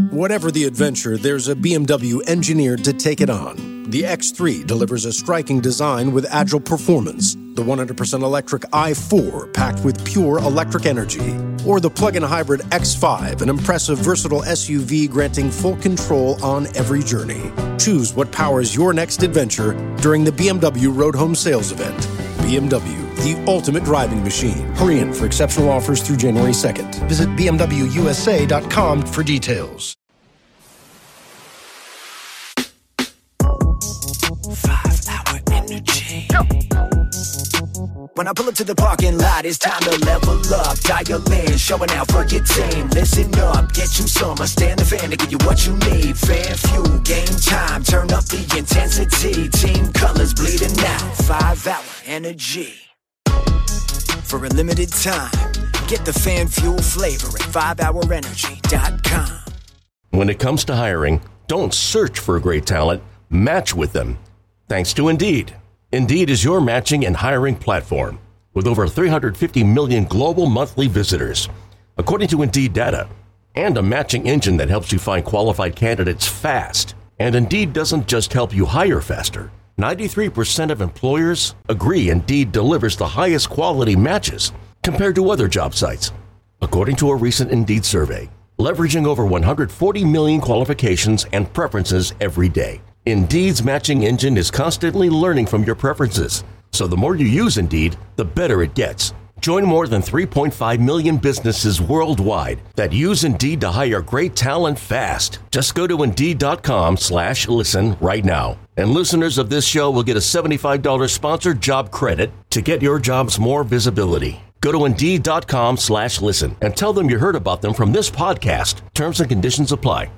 Whatever the adventure, there's a BMW engineered to take it on. The X3 delivers a striking design with agile performance. The 100% electric i4 packed with pure electric energy. Or the plug-in hybrid X5, an impressive, versatile SUV granting full control on every journey. Choose what powers your next adventure during the BMW Road Home Sales Event. BMW, the ultimate driving machine. Hurry in for exceptional offers through January 2nd. Visit bmwusa.com for details. 5-hour energy. When I pull up to the parking lot, it's time to level up. Dial in, showing out for your team. Listen up, get you some. I stand the fan to give you what you need. Fan fuel, game time. Turn up the intensity. Team colors bleeding out. 5-hour energy. For a limited time, get the fan fuel flavor at 5hourenergy.com. When it comes to hiring, don't search for great talent, match with them. Thanks to Indeed. Indeed is your matching and hiring platform with over 350 million global monthly visitors, according to Indeed data, and a matching engine that helps you find qualified candidates fast. And Indeed doesn't just help you hire faster. 93% of employers agree Indeed delivers the highest quality matches compared to other job sites, according to a recent Indeed survey, leveraging over 140 million qualifications and preferences every day. Indeed's matching engine is constantly learning from your preferences, so the more you use Indeed, the better it gets. Join more than 3.5 million businesses worldwide that use Indeed to hire great talent fast. Just go to Indeed.com/listen right now. And listeners of this show will get a $75 sponsored job credit to get your jobs more visibility. Go to Indeed.com/listen and tell them you heard about them from this podcast. Terms and conditions apply.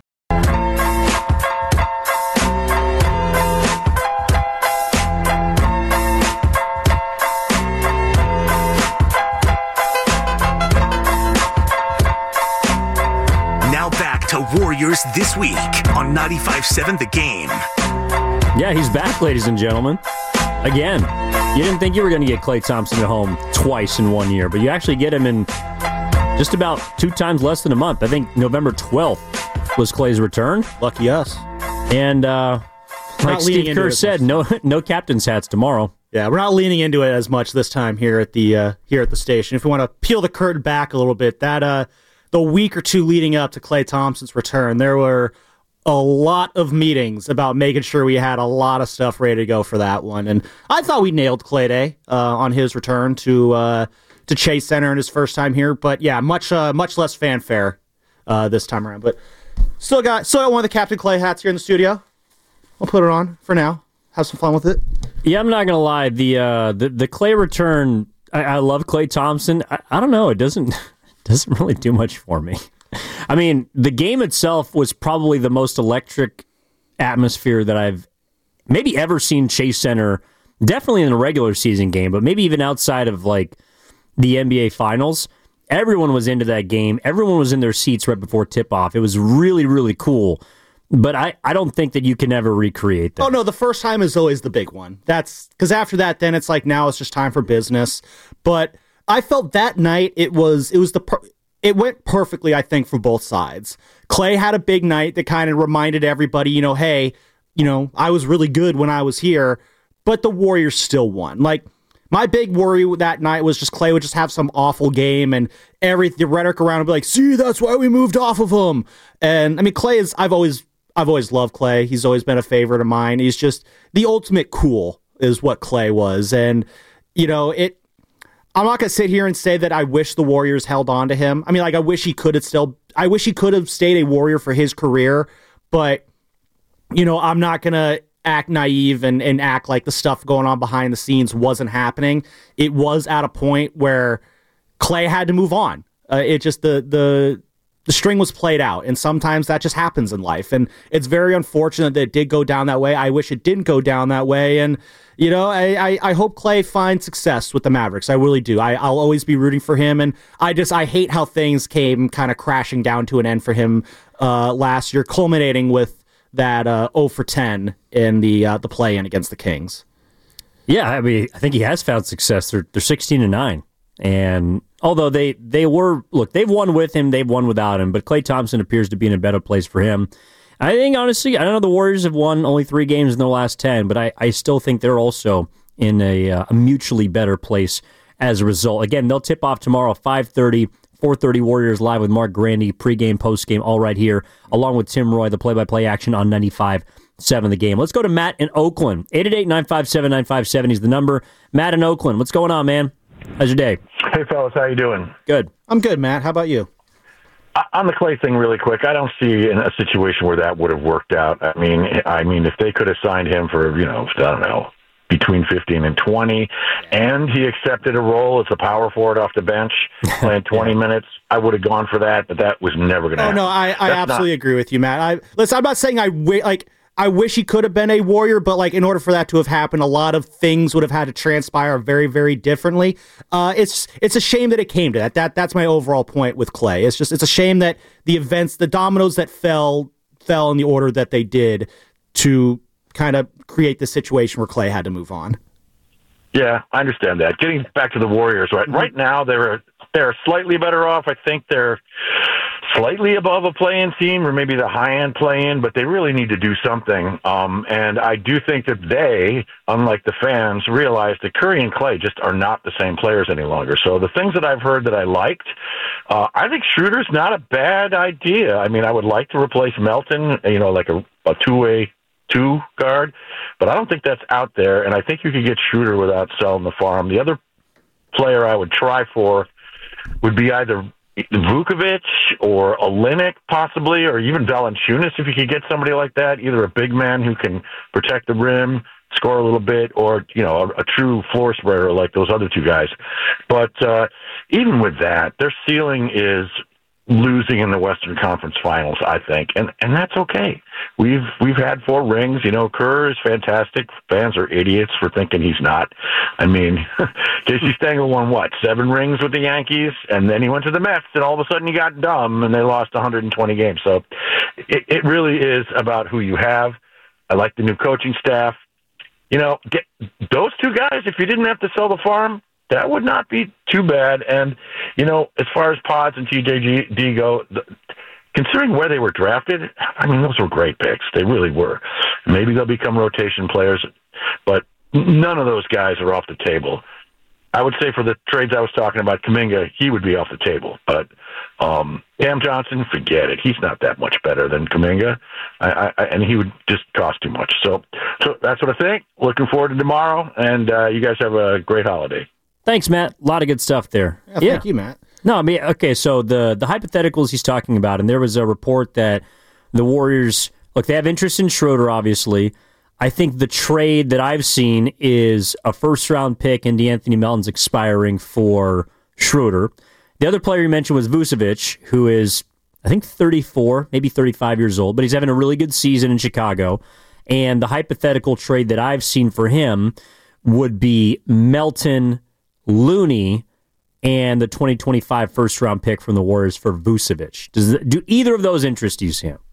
Warriors this week on 95.7 The Game. Yeah, he's back, ladies and gentlemen. Again, you didn't think you were going to get Klay Thompson at home twice in 1 year, but you actually get him in just about 2 times less than a month. I think November 12th was Klay's return. Lucky us. And like Steve Kerr said, no captain's hats tomorrow. Yeah, we're not leaning into it as much this time here at the station. If we want to peel the curtain back a little bit, that the week or two leading up to Klay Thompson's return, there were a lot of meetings about making sure we had a lot of stuff ready to go for that one. And I thought we nailed Klay Day on his return to Chase Center in his first time here. But yeah, much less fanfare this time around. But still got one of the Captain Klay hats here in the studio. I'll put it on for now. Have some fun with it. Yeah, I'm not gonna lie. The Klay return, I love Klay Thompson. I don't know. It doesn't really do much for me. I mean, the game itself was probably the most electric atmosphere that I've maybe ever seen Chase Center, definitely in the regular season game, but maybe even outside of like the NBA Finals. Everyone was into that game. Everyone was in their seats right before tip-off. It was really, really cool. But I don't think that you can ever recreate that. Oh, no, the first time is always the big one. That's because after that, then it's like now it's just time for business. But I felt that night it went perfectly, I think, for both sides. Klay had a big night that kind of reminded everybody, hey, I was really good when I was here, but the Warriors still won. Like, my big worry that night was just Klay would just have some awful game and the rhetoric around would be like, see, that's why we moved off of him. And I mean, Klay is, I've always loved Klay. He's always been a favorite of mine. He's just the ultimate cool is what Klay was. And, I'm not going to sit here and say that I wish the Warriors held on to him. I mean, like, I wish he could have stayed a Warrior for his career, but, I'm not going to act naive and act like the stuff going on behind the scenes wasn't happening. It was at a point where Klay had to move on. It just, the string was played out, and sometimes that just happens in life, and it's very unfortunate that it did go down that way. I wish it didn't go down that way, and I hope Klay finds success with the Mavericks. I really do. I'll always be rooting for him, and I hate how things came kind of crashing down to an end for him last year, culminating with that 0 for 10 in the play-in against the Kings. Yeah, I mean, I think he has found success. They're 16-9, and Although they've won with him, they've won without him, but Klay Thompson appears to be in a better place for him. I think, honestly, I don't know, the Warriors have won only 3 games in their last 10, but I still think they're also in a mutually better place as a result. Again, they'll tip off tomorrow, 5:30, 4:30 Warriors Live with Mark Grandy, pregame, postgame, all right here, along with Tim Roy, the play-by-play action on 95.7 The Game. Let's go to Matt in Oakland. 888-957-957 is the number. Matt in Oakland, what's going on, man? How's your day? Hey, fellas, how you doing? Good. I'm good, Matt. How about you? On the Klay thing, really quick, I don't see a situation where that would have worked out. I mean, if they could have signed him for, I don't know, between 15 and 20, and he accepted a role as a power forward off the bench, playing 20 minutes, I would have gone for that, but that was never going to happen. Oh, no, I absolutely agree with you, Matt. Listen, I'm not saying I wish he could have been a Warrior, but in order for that to have happened, a lot of things would have had to transpire very, very differently. It's a shame that it came to that. That's my overall point with Klay. It's a shame that the dominoes that fell in the order that they did to kind of create the situation where Klay had to move on. Yeah, I understand that. Getting back to the Warriors, right? Mm-hmm. Right now they're slightly better off. I think they're slightly above a play-in team, or maybe the high-end play-in, but they really need to do something. And I do think that they, unlike the fans, realize that Curry and Klay just are not the same players any longer. So the things that I've heard that I liked, I think Schroeder's not a bad idea. I mean, I would like to replace Melton, like a two-way 2 guard, but I don't think that's out there, and I think you could get Schroeder without selling the farm. The other player I would try for would be either Vukovic or Olynyk, possibly, or even Valanciunas, if you could get somebody like that, either a big man who can protect the rim, score a little bit, or a true floor spreader like those other 2 guys. But even with that, their ceiling is losing in the Western Conference Finals, I think, and that's okay. We've had 4 rings. Kerr is fantastic. Fans are idiots for thinking he's not. I mean, Casey Stengel won 7 rings with the Yankees, and then he went to the Mets, and all of a sudden he got dumb, and they lost 120 games. So it really is about who you have. I like the new coaching staff. Get those 2 guys. If you didn't have to sell the farm, that would not be too bad. And, as far as Pods and TJD go, considering where they were drafted, I mean, those were great picks. They really were. Maybe they'll become rotation players, but none of those guys are off the table. I would say for the trades I was talking about, Kuminga, he would be off the table. But Cam Johnson, forget it. He's not that much better than Kuminga, and he would just cost too much. So that's what I think. Looking forward to tomorrow, and you guys have a great holiday. Thanks, Matt. A lot of good stuff there. Yeah, thank you, Matt. No, I mean, okay, so the hypotheticals he's talking about, and there was a report that the Warriors, look, they have interest in Schroeder, obviously. I think the trade that I've seen is a first-round pick and DeAnthony Melton's expiring for Schroeder. The other player you mentioned was Vucevic, who is, I think, 34, maybe 35 years old, but he's having a really good season in Chicago. And the hypothetical trade that I've seen for him would be Melton, Looney, and the 2025 first-round pick from the Warriors for Vucevic. Do either of those interest you, Sam?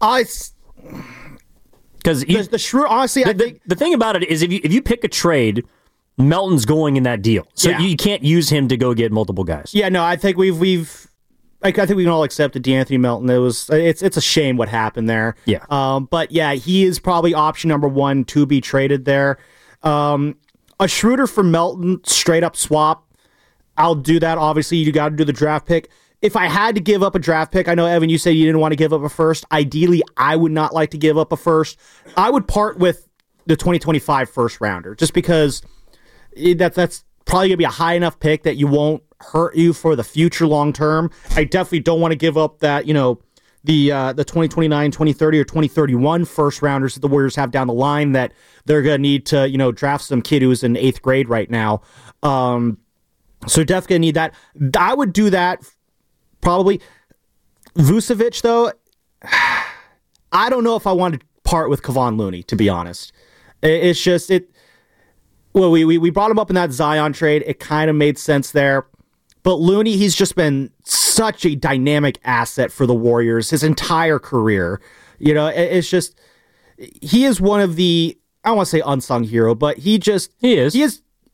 Because the Schroeder, honestly, I think the thing about it is if you pick a trade, Melton's going in that deal, so you can't use him to go get multiple guys. Yeah, no, I think I think we can all accept that DeAnthony Melton. It's a shame what happened there. Yeah. But yeah, he is probably option number 1 to be traded there. A Schroeder for Melton, straight up swap. I'll do that. Obviously, you got to do the draft pick. If I had to give up a draft pick, I know, Evan, you said you didn't want to give up a first. Ideally, I would not like to give up a first. I would part with the 2025 first rounder, just because that's probably going to be a high enough pick that you won't hurt you for the future long term. I definitely don't want to give up that, the 2029, 2030, or 2031 first rounders that the Warriors have down the line that they're going to need to, draft some kid who's in 8th grade right now. So definitely need that. I would do that probably. Vucevic, though, I don't know if I want to part with Kevon Looney, to be honest. It's just, well, we brought him up in that Zion trade. It kind of made sense there. But Looney, he's just been such a dynamic asset for the Warriors his entire career. It's just, he is one of the, I don't want to say unsung hero, but he is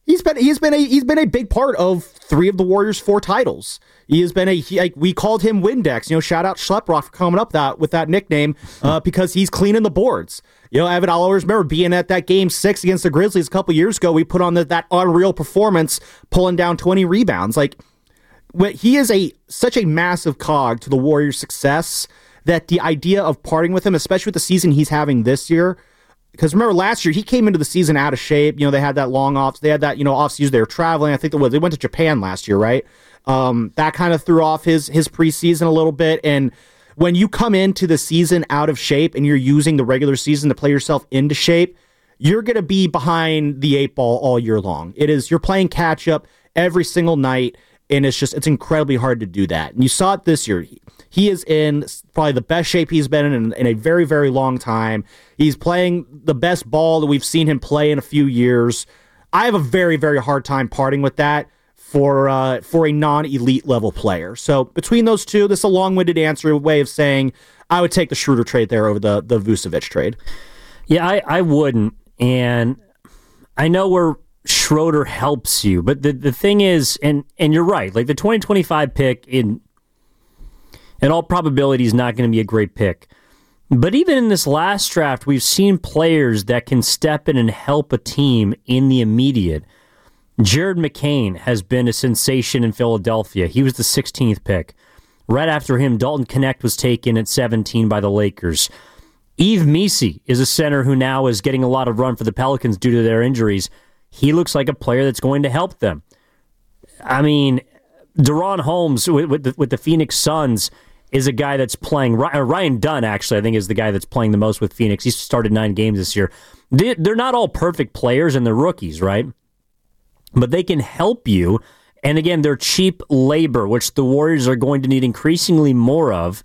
He's been a big part of 3 of the Warriors' 4 titles. He has been we called him Windex. Shout out Schleprock for coming up with that nickname because he's cleaning the boards. Evan, I'll always remember being at that Game 6 against the Grizzlies a couple years ago. We put on that unreal performance, pulling down 20 rebounds. He is such a massive cog to the Warriors' success that the idea of parting with him, especially with the season he's having this year. Because remember, last year, he came into the season out of shape. They had that long off. They had that, off season. They were traveling. I think they went to Japan last year, right? That kind of threw off his preseason a little bit. And when you come into the season out of shape and you're using the regular season to play yourself into shape, you're going to be behind the 8 ball all year long. You're playing catch up every single night. And it's incredibly hard to do that. And you saw it this year. He is in probably the best shape he's been in a very, very long time. He's playing the best ball that we've seen him play in a few years. I have a very, very hard time parting with that for a non-elite level player. So between those two, this is a long-winded way of saying I would take the Schroeder trade there over the Vucevic trade. Yeah, I wouldn't. And I know where Schroeder helps you, but the thing is, and you're right, the 2025 pick in all probability is not going to be a great pick. But even in this last draft, we've seen players that can step in and help a team in the immediate. Jared McCain has been a sensation in Philadelphia. He was the 16th pick. Right after him, Dalton Knecht was taken at 17 by the Lakers. Yves Missi is a center who now is getting a lot of run for the Pelicans due to their injuries. He looks like a player that's going to help them. I mean, Deron Holmes with the Phoenix Suns is a guy that's playing. Ryan Dunn, actually, I think, is the guy that's playing the most with Phoenix. He's started 9 games this year. They're not all perfect players, and they're rookies, right? But they can help you. And again, they're cheap labor, which the Warriors are going to need increasingly more of.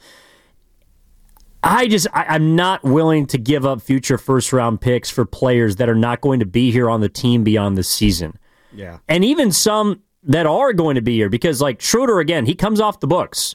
I'm not willing to give up future first-round picks for players that are not going to be here on the team beyond this season. Yeah. And even some that are going to be here, because Schroeder, again, he comes off the books.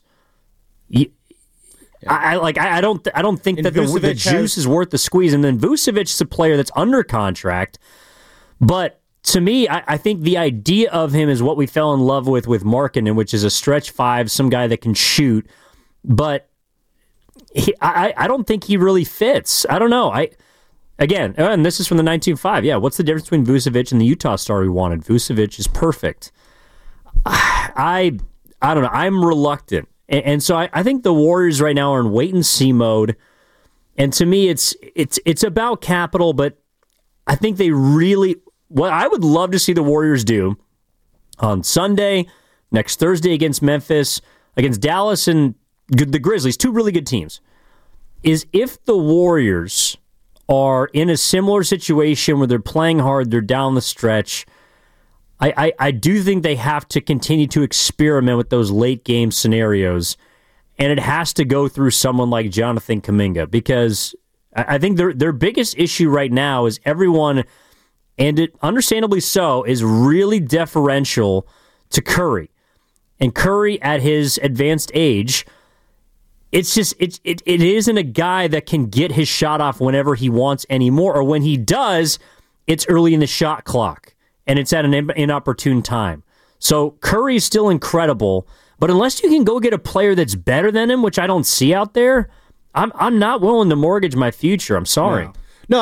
I don't think that the juice is worth the squeeze. And then Vucevic is a player that's under contract. But to me, I think the idea of him is what we fell in love with Markkanen, which is a stretch 5, some guy that can shoot. But I don't think he really fits. I don't know. And this is from the 19.5. Yeah, what's the difference between Vucevic and the Utah star we wanted? Vucevic is perfect. I don't know. I'm reluctant. And so I think the Warriors right now are in wait-and-see mode. And to me, it's about capital, but I think they really... What I would love to see the Warriors do on Sunday, next Thursday against Memphis, against Dallas and the Grizzlies, 2 really good teams, is if the Warriors are in a similar situation where they're playing hard, they're down the stretch, I do think they have to continue to experiment with those late game scenarios, and it has to go through someone like Jonathan Kuminga, because I think their biggest issue right now is everyone, and it understandably so, is really deferential to Curry. And Curry, at his advanced age, it isn't a guy that can get his shot off whenever he wants anymore, or when he does, it's early in the shot clock, and it's at an inopportune time. So Curry is still incredible, but unless you can go get a player that's better than him, which I don't see out there, I'm not willing to mortgage my future. I'm sorry. No,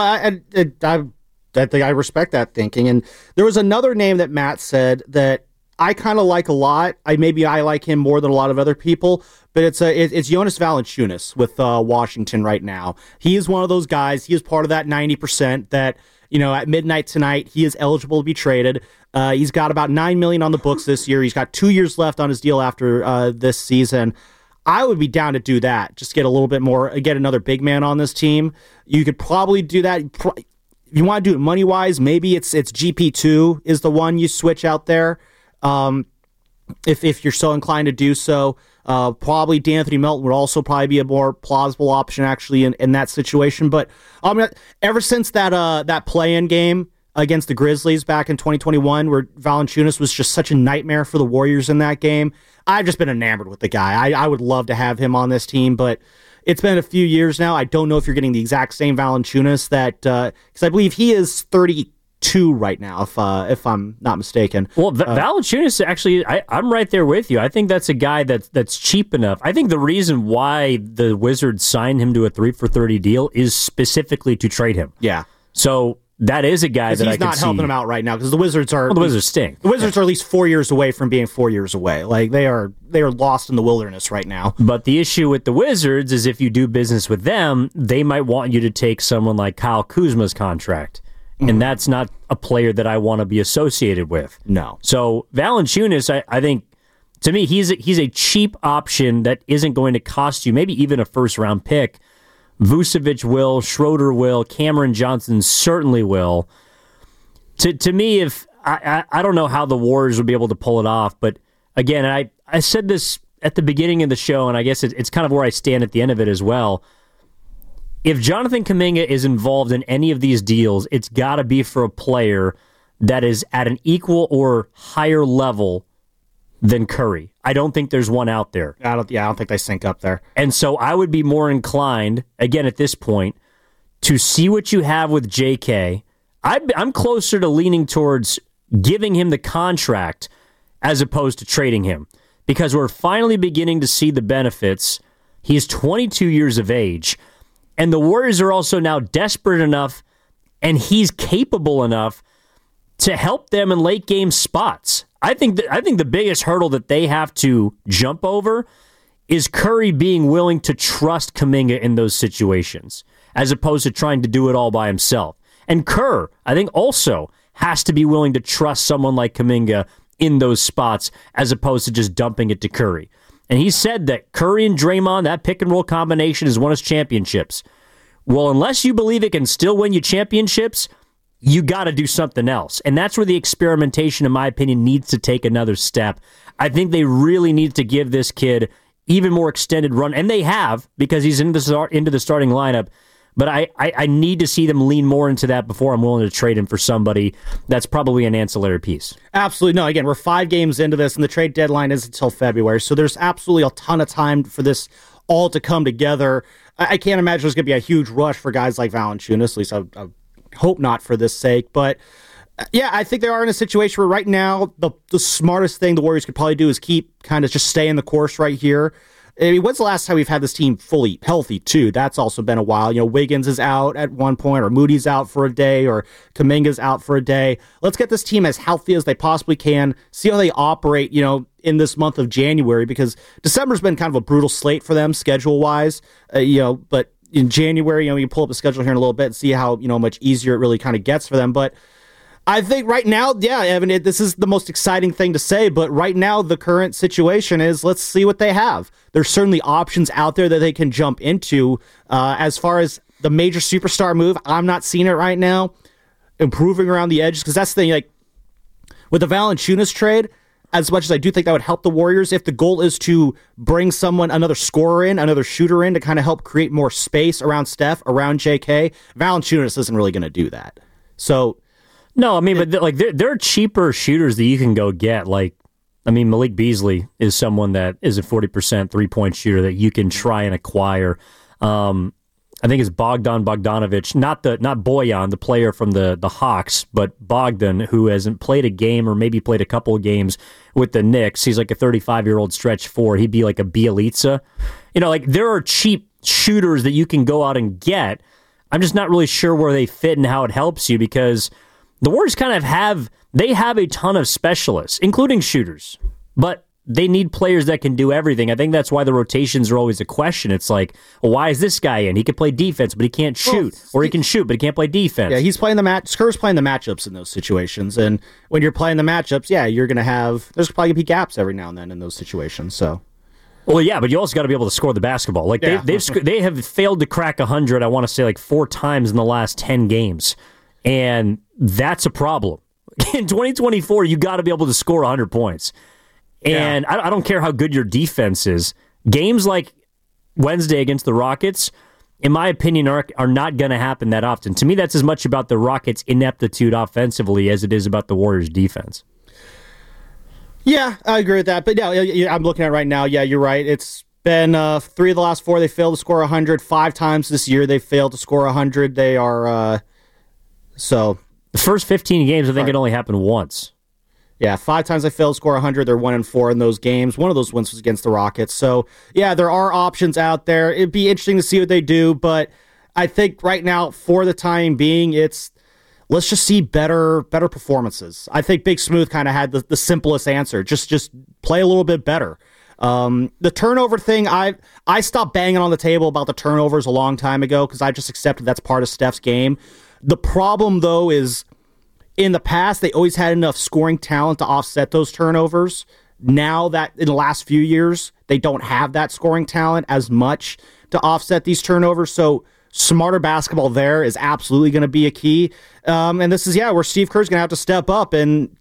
I respect that thinking. And there was another name that Matt said that I kind of like a lot. I like him more than a lot of other people, but it's Jonas Valanciunas with Washington right now. He is one of those guys. He is part of that 90% that, at midnight tonight, he is eligible to be traded. He's got about $9 million on the books this year. He's got 2 years left on his deal after this season. I would be down to do that. Just get a little bit more, get another big man on this team. You could probably do that. If you want to do it money-wise, maybe it's GP2 is the one you switch out there. If you're so inclined to do so, probably D'Anthony Melton would also probably be a more plausible option actually in that situation. But ever since that play-in game against the Grizzlies back in 2021, where Valanciunas was just such a nightmare for the Warriors in that game, I've just been enamored with the guy. I would love to have him on this team, but it's been a few years now. I don't know if you're getting the exact same Valanciunas because I believe he is 32 2 right now, if I'm not mistaken. Well, Valanciunas, actually, I'm right there with you. I think that's a guy that's cheap enough. I think the reason why the Wizards signed him to a 3-for-30 deal is specifically to trade him. Yeah. So that is a guy that I can see. He's not helping him out right now because the Wizards are... Well, the Wizards stink. The Wizards are at least 4 years away from being 4 years away. Like, they are lost in the wilderness right now. But the issue with the Wizards is if you do business with them, they might want you to take someone like Kyle Kuzma's contract. And that's not a player that I want to be associated with. No. So Valanciunas, I think, to me, he's a cheap option that isn't going to cost you maybe even a first-round pick. Vucevic will, Schroeder will, Cameron Johnson certainly will. To me, if I don't know how the Warriors will be able to pull it off, but again, I said this at the beginning of the show, and I guess it's kind of where I stand at the end of it as well. If Jonathan Kuminga is involved in any of these deals, it's got to be for a player that is at an equal or higher level than Curry. I don't think there's one out there. I don't think they sync up there. And so I would be more inclined, again at this point, to see what you have with JK. I'm closer to leaning towards giving him the contract as opposed to trading him because we're finally beginning to see the benefits. He's 22 years of age, and the Warriors are also now desperate enough, and he's capable enough to help them in late game spots. I think the biggest hurdle that they have to jump over is Curry being willing to trust Kuminga in those situations, as opposed to trying to do it all by himself. And Kerr, I think, also has to be willing to trust someone like Kuminga in those spots, as opposed to just dumping it to Curry. And he said that Curry and Draymond, that pick and roll combination, has won us championships. Well, unless you believe it can still win you championships, you got to do something else. And that's where the experimentation, in my opinion, needs to take another step. I think they really need to give this kid even more extended run. And they have, because he's into the starting lineup. But I need to see them lean more into that before I'm willing to trade him for somebody that's probably an ancillary piece. Absolutely. No, again, we're 5 games into this, and the trade deadline is until February. So there's absolutely a ton of time for this all to come together. I can't imagine there's going to be a huge rush for guys like Valanciunas, at least I hope not for this sake. But yeah, I think they are in a situation where right now the smartest thing the Warriors could probably do is just stay in the course right here. I mean, when's the last time we've had this team fully healthy, too? That's also been a while. You know, Wiggins is out at one point, or Moody's out for a day, or Kuminga's out for a day. Let's get this team as healthy as they possibly can, see how they operate, in this month of January, because December's been kind of a brutal slate for them schedule-wise, but in January, you pull up the schedule here in a little bit and see how, much easier it really kind of gets for them. But I think right now, yeah, Evan, this is the most exciting thing to say, but right now the current situation is let's see what they have. There's certainly options out there that they can jump into. As far as the major superstar move, I'm not seeing it right now. Improving around the edges, because that's the thing, like with the Valanciunas trade, as much as I do think that would help the Warriors, if the goal is to bring another scorer in, another shooter in to kind of help create more space around Steph, around JK, Valanciunas isn't really going to do that. So... No, I mean, but there are cheaper shooters that you can go get. Malik Beasley is someone that is a 40% three-point shooter that you can try and acquire. I think it's Bogdan Bogdanović, not Bojan, the player from the Hawks, but Bogdan, who hasn't played a game or maybe played a couple of games with the Knicks. He's like a 35-year-old stretch four. He'd be like a Bielitsa. There are cheap shooters that you can go out and get. I'm just not really sure where they fit and how it helps you, because the Warriors kind of have a ton of specialists, including shooters, but they need players that can do everything. I think that's why the rotations are always a question. It's like, well, why is this guy in? He can play defense, but he can't shoot. Or he can shoot, but he can't play defense. Yeah, he's playing Skur's playing the matchups in those situations. And when you're playing the matchups, yeah, you're going to there's probably going to be gaps every now and then in those situations. So. Well, yeah, but you also got to be able to score the basketball. Like they have failed to crack 100, I want to say 4 times in the last 10 games. And that's a problem. In 2024, you got to be able to score 100 points. And I don't care how good your defense is. Games like Wednesday against the Rockets, in my opinion, are not going to happen that often. To me, that's as much about the Rockets' ineptitude offensively as it is about the Warriors' defense. Yeah, I agree with that. But yeah, I'm looking at it right now. Yeah, you're right. It's been 3 of the last 4 they failed to score 100. 5 times this year they failed to score 100. They are... So, The first 15 games, I think it only happened once. Yeah, 5 times they failed to score 100. They're 1-4 in those games. One of those wins was against the Rockets. So, yeah, there are options out there. It'd be interesting to see what they do, but I think right now, for the time being, let's just see better performances. I think Big Smooth kind of had the simplest answer. Just play a little bit better. The turnover thing, I stopped banging on the table about the turnovers a long time ago because I just accepted that's part of Steph's game. The problem, though, is in the past, they always had enough scoring talent to offset those turnovers. Now that in the last few years, they don't have that scoring talent as much to offset these turnovers. So smarter basketball there is absolutely going to be a key. And this is, where Steve Kerr's going to have to step up and,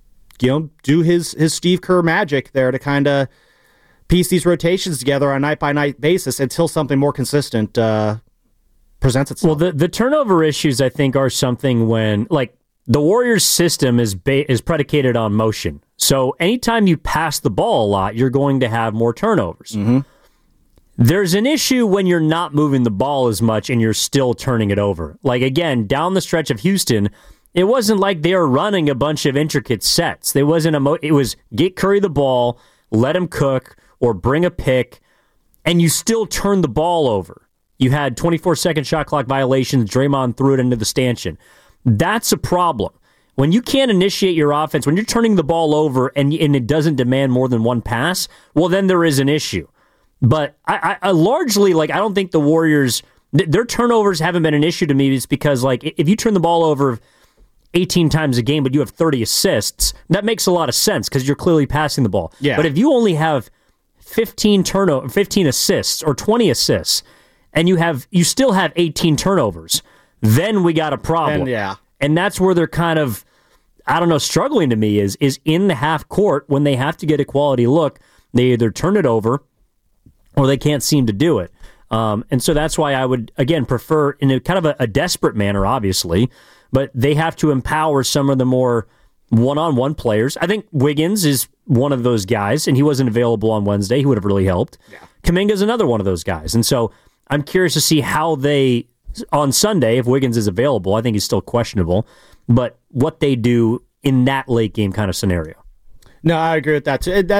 do his Steve Kerr magic there to kind of piece these rotations together on a night-by-night basis until something more consistent presents itself. Well, the turnover issues, I think, are something when, the Warriors' system is predicated on motion. So anytime you pass the ball a lot, you're going to have more turnovers. Mm-hmm. There's an issue when you're not moving the ball as much and you're still turning it over. Again, down the stretch of Houston, it wasn't like they were running a bunch of intricate sets. It was get Curry the ball, let him cook, or bring a pick, and you still turn the ball over. You had 24-second shot clock violations. Draymond threw it into the stanchion. That's a problem. When you can't initiate your offense, when you're turning the ball over and it doesn't demand more than one pass, well, then there is an issue. But I largely, I don't think the Warriors, their turnovers haven't been an issue to me. It's because, if you turn the ball over 18 times a game, but you have 30 assists, that makes a lot of sense because you're clearly passing the ball. Yeah. But if you only have 15 assists or 20 assists, and you still have 18 turnovers, then we got a problem. And that's where they're kind of, struggling to me is in the half court when they have to get a quality look, they either turn it over or they can't seem to do it. And so that's why I would, again, prefer in a kind of a desperate manner, obviously, but they have to empower some of the more one-on-one players. I think Wiggins is one of those guys, and he wasn't available on Wednesday. He would have really helped. Yeah. Kuminga's another one of those guys. And so I'm curious to see how they, on Sunday, if Wiggins is available, I think he's still questionable, but what they do in that late game kind of scenario. No, I agree with that too.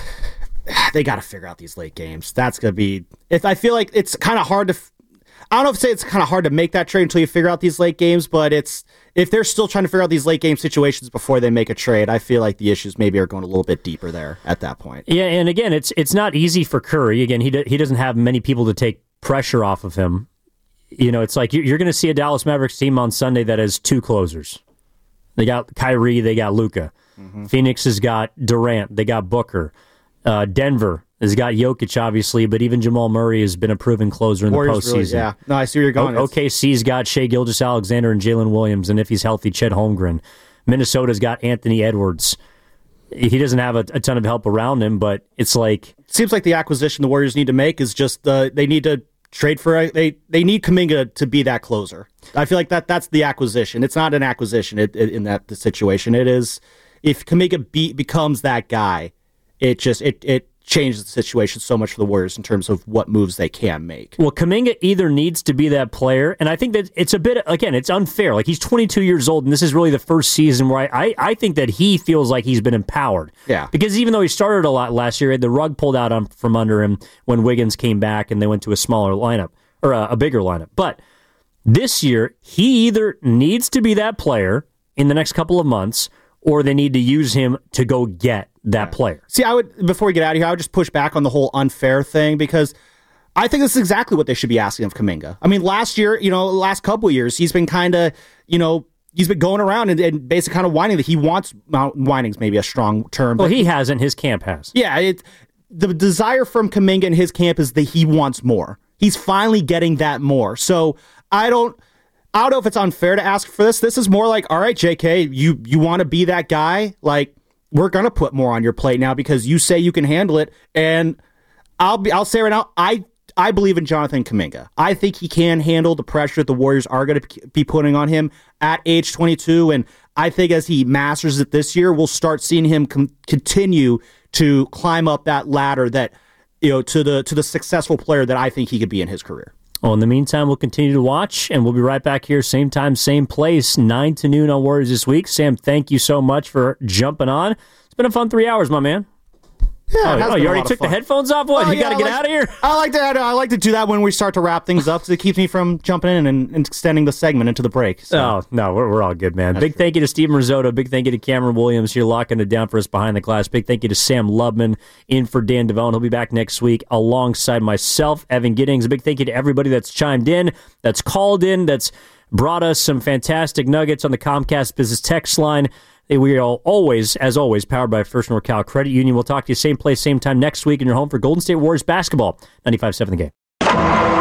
They got to figure out these late games. That's going to be, I feel like it's kind of hard to, I don't know if it's kind of hard to make that trade until you figure out these late games, but if they're still trying to figure out these late game situations before they make a trade, I feel like the issues maybe are going a little bit deeper there at that point. Yeah, and again, it's not easy for Curry. Again, he doesn't have many people to take pressure off of him. It's like you're going to see a Dallas Mavericks team on Sunday that has 2 closers. They got Kyrie, they got Luka. Mm-hmm. Phoenix has got Durant, they got Booker. Denver has got Jokic, obviously, but even Jamal Murray has been a proven closer in Warriors the postseason. Really, no, I see where you're going. OKC's got Shai Gilgeous-Alexander and Jalen Williams, and if he's healthy, Chet Holmgren. Minnesota's got Anthony Edwards. He doesn't have a ton of help around him, but it's like... It seems like the acquisition the Warriors need to make is just they need to trade for... They need Kuminga to be that closer. I feel like that's the acquisition. It's not an acquisition in that situation. It is... If Kuminga becomes that guy, it changes the situation so much for the Warriors in terms of what moves they can make. Well, Kuminga either needs to be that player, and I think that it's a bit, again, it's unfair. He's 22 years old, and this is really the first season where I think that he feels like he's been empowered. Yeah. Because even though he started a lot last year, he had the rug pulled out from under him when Wiggins came back and they went to a smaller lineup, or a bigger lineup. But this year, he either needs to be that player in the next couple of months, or they need to use him to go get that player. See, before we get out of here, I would just push back on the whole unfair thing because I think this is exactly what they should be asking of Kuminga. I mean, last year, last couple of years, he's been kind of, he's been going around and basically kind of whining that he wants, whining's maybe a strong term. Well, he hasn't. His camp has. Yeah, the desire from Kuminga in his camp is that he wants more. He's finally getting that more. So I don't know if it's unfair to ask for this. This is more like, all right, JK, you want to be that guy? We're going to put more on your plate now because you say you can handle it. And I'll say right now, I believe in Jonathan Kuminga. I think he can handle the pressure that the Warriors are going to be putting on him at age 22. And I think as he masters it this year, we'll start seeing him continue to climb up that ladder that, to the successful player that I think he could be in his career. Well, in the meantime, we'll continue to watch, and we'll be right back here, same time, same place, 9 to noon on Warriors This Week. Sam, thank you so much for jumping on. It's been a fun 3 hours, my man. Yeah, you already took the headphones off? What? You got to get out of here? I like to do that when we start to wrap things up because it keeps me from jumping in and extending the segment into the break. So. Oh, no, we're all good, man. Big thank you to Steven Risotto. Big thank you to Cameron Williams here locking it down for us behind the glass. Big thank you to Sam Lubman in for Dan Devone. He'll be back next week alongside myself, Evan Giddings. A big thank you to everybody that's chimed in, that's called in, that's brought us some fantastic nuggets on the Comcast Business Text line. We are always, as always, powered by First NorCal Credit Union. We'll talk to you same place, same time next week in your home for Golden State Warriors basketball. 95.7 The Game.